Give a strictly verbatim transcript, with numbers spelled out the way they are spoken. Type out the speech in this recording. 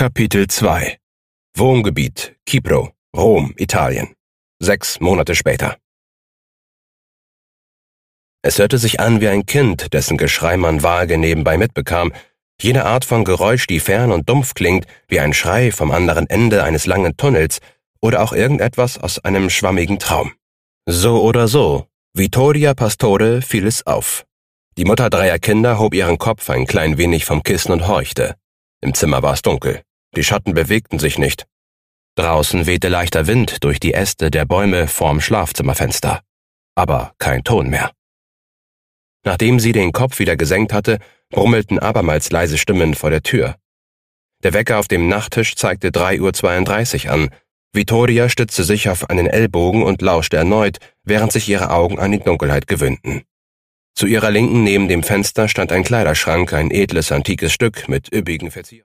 Kapitel zwei Wohngebiet Kipro, Rom, Italien. Sechs Monate später. Es hörte sich an wie ein Kind, dessen Geschrei man vage nebenbei mitbekam, jene Art von Geräusch, die fern und dumpf klingt, wie ein Schrei vom anderen Ende eines langen Tunnels oder auch irgendetwas aus einem schwammigen Traum. So oder so, Vittoria Pastore fiel es auf. Die Mutter dreier Kinder hob ihren Kopf ein klein wenig vom Kissen und horchte. Im Zimmer war es dunkel. Die Schatten bewegten sich nicht. Draußen wehte leichter Wind durch die Äste der Bäume vorm Schlafzimmerfenster. Aber kein Ton mehr. Nachdem sie den Kopf wieder gesenkt hatte, brummelten abermals leise Stimmen vor der Tür. Der Wecker auf dem Nachttisch zeigte drei Uhr zweiunddreißig an. Vittoria stützte sich auf einen Ellbogen und lauschte erneut, während sich ihre Augen an die Dunkelheit gewöhnten. Zu ihrer Linken neben dem Fenster stand ein Kleiderschrank, ein edles, antikes Stück mit üppigen Verzierungen.